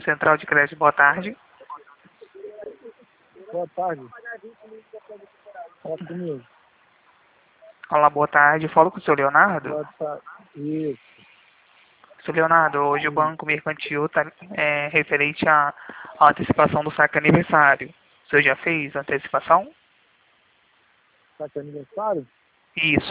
Central de Crédito, boa tarde. Boa tarde. Fala comigo. Olá, boa tarde. Falo com o senhor Leonardo. Boa tarde. Isso. Seu Leonardo, hoje o Banco Mercantil está referente à antecipação do saque aniversário. O senhor já fez a antecipação? Tá com aniversário? Isso.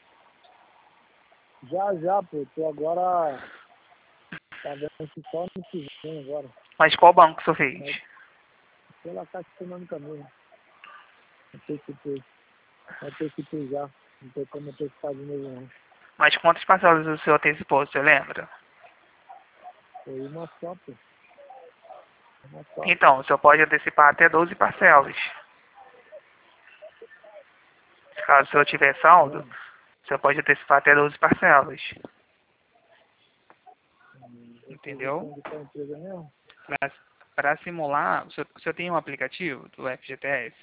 Já, pô. Tô agora. Tá vendo que só no que vem agora. Mas qual banco o senhor fez? Pela Caixa Econômica mesmo. Antecipei. Antecipei já. Não tem como antecipar de novo, não. Mas quantas parcelas o senhor antecipou, o senhor lembra? Foi uma só, pô. Uma só. Então, o senhor pode antecipar até 12 parcelas. Caso o senhor tiver saldo, o senhor pode antecipar até 12 parcelas. Entendeu? De qual empresa mesmo? Para simular, o senhor tem um aplicativo do FGTS?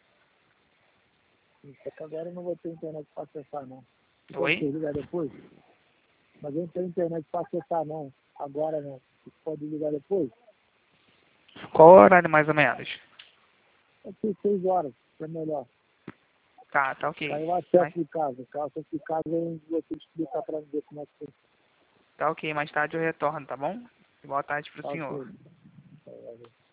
Só que agora eu não vou ter internet para acessar, não. Oi? Pode ligar depois? Mas eu não tenho internet para acessar, não. Agora não. Você pode ligar depois? Qual o horário mais ou menos? Aqui 6 horas, é melhor. Tá ok. Aí eu acesso de casa. Se eu acesso de casa, eu vou te explicar para ver como é que foi. Tá ok, mais tarde eu retorno, tá bom? Boa tarde pro senhor. Ok.